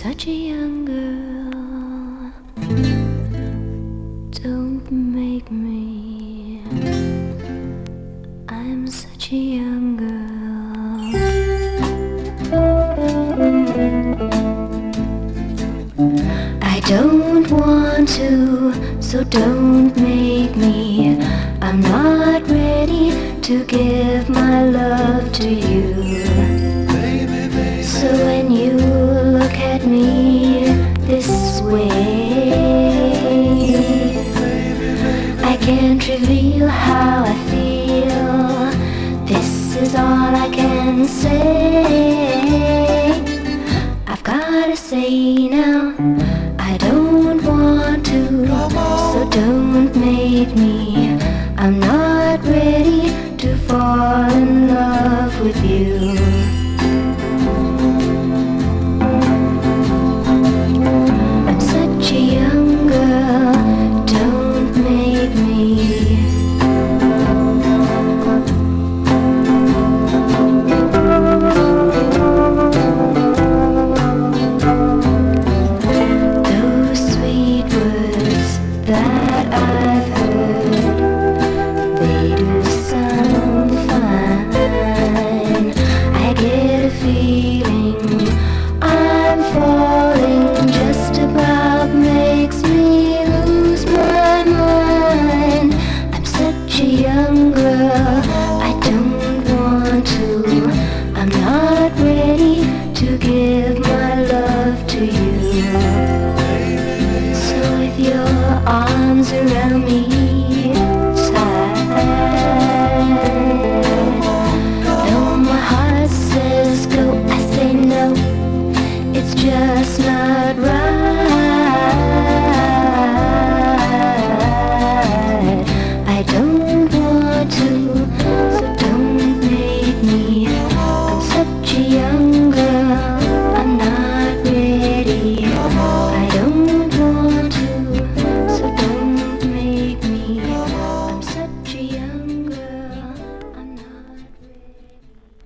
such a young girl. Don't make me. I'm such a young girl. I don't want to, so don't make me. I'm not ready to give my love to you. So when you look at me this way, I can't reveal how I feel. This is all I can say. I've gotta say now, I don't want to, so don't make me. I'm not ready to fall in love with you.